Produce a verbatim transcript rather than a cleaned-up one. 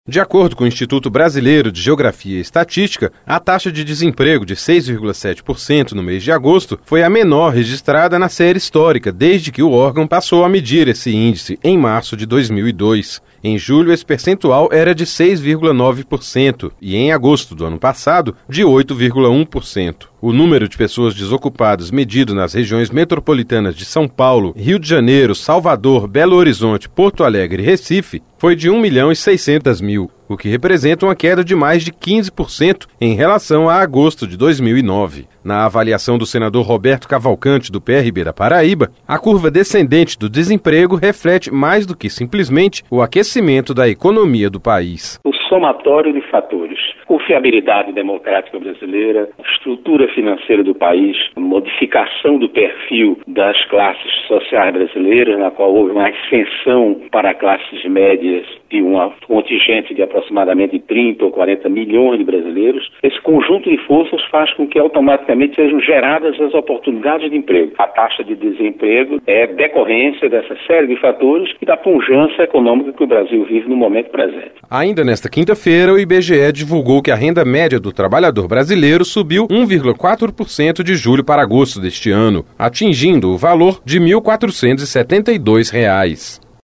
De acordo com o Instituto Brasileiro de Geografia e Estatística, a taxa de desemprego de seis vírgula sete por cento no mês de agosto foi a menor registrada na série histórica desde que o órgão passou a medir esse índice em março de dois mil e dois. Em julho, esse percentual era de seis vírgula nove por cento e em agosto do ano passado, de oito vírgula um por cento. O número de pessoas desocupadas medido nas regiões metropolitanas de São Paulo, Rio de Janeiro, Salvador, Belo Horizonte, Porto Alegre e Recife foi de um milhão e seiscentos mil, o que representa uma queda de mais de quinze por cento em relação a agosto de dois mil e nove. Na avaliação do senador Roberto Cavalcante, do P R B da Paraíba, a curva descendente do desemprego reflete mais do que simplesmente o aquecimento da economia do país. O somatório de fatores, confiabilidade democrática brasileira, estrutura financeira do país, modificação do perfil das classes sociais brasileiras, na qual houve uma ascensão para classes médias e um contingente de aproximadamente trinta ou quarenta milhões de brasileiros. Esse conjunto de forças faz com que automaticamente sejam geradas as oportunidades de emprego. A taxa de desemprego é decorrência dessa série de fatores e da pujança econômica que o Brasil vive no momento presente. Ainda nesta quinta-feira, o I B G E divulgou que a renda média do trabalhador brasileiro subiu um vírgula quatro por cento de julho para agosto deste ano, atingindo o valor de mil quatrocentos e setenta e dois reais.